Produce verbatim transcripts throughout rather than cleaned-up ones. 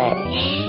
flesh.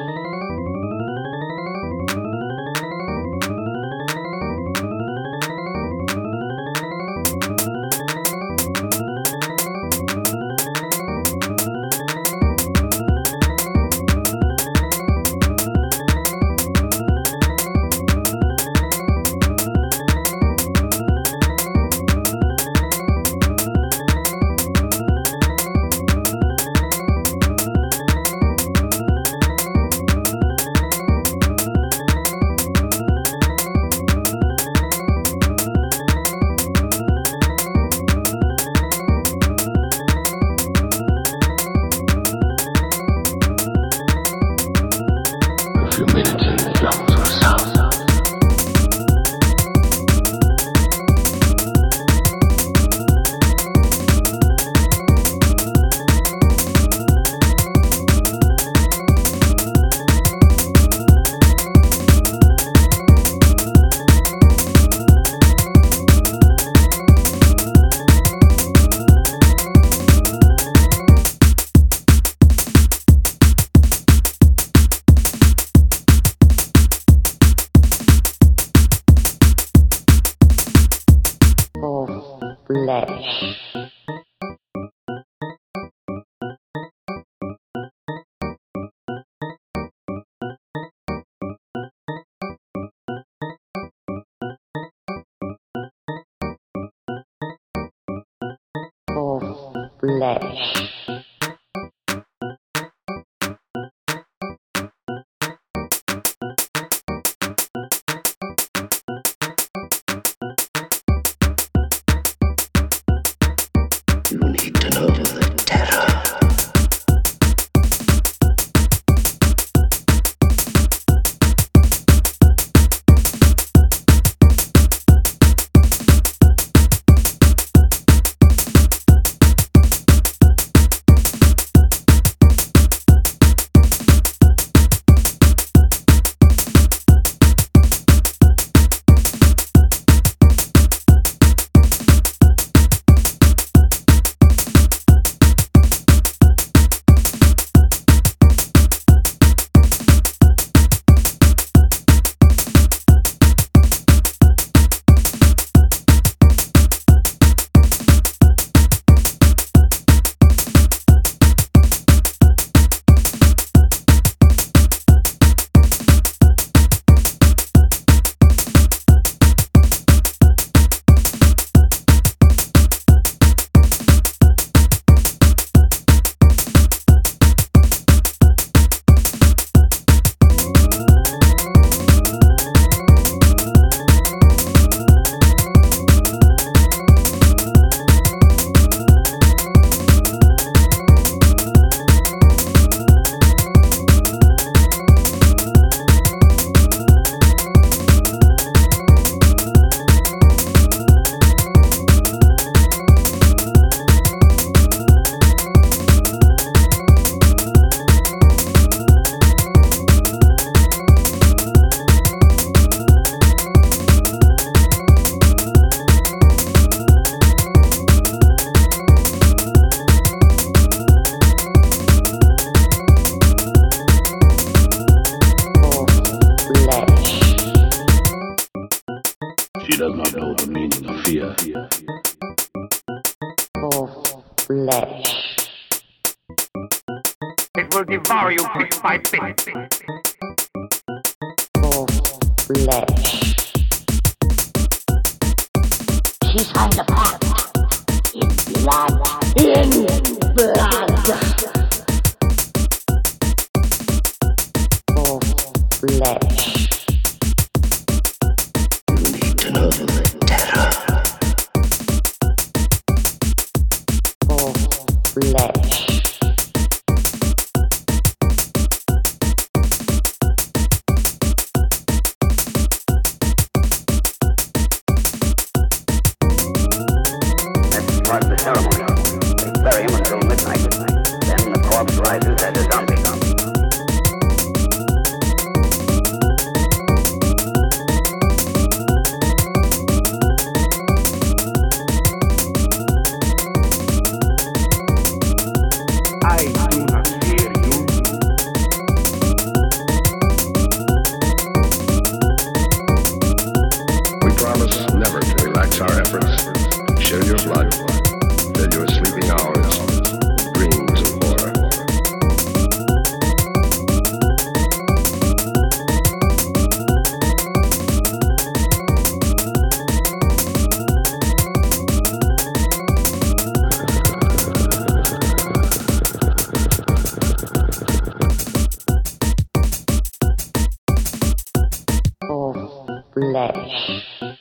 Flesh. For flesh. You need to know the terror. She does not know the meaning of fear. For flesh. It will devour you bit by bit. For flesh. She signed a pact in blood, in blood. For flesh. Know the terror. For flesh. Let's start the ceremony. They bury him until midnight. Then the corpse rises as a zombie. I do not fear you. makes our efforts chill your blood, fill your sleeping hours with dreams of horror. Of flesh.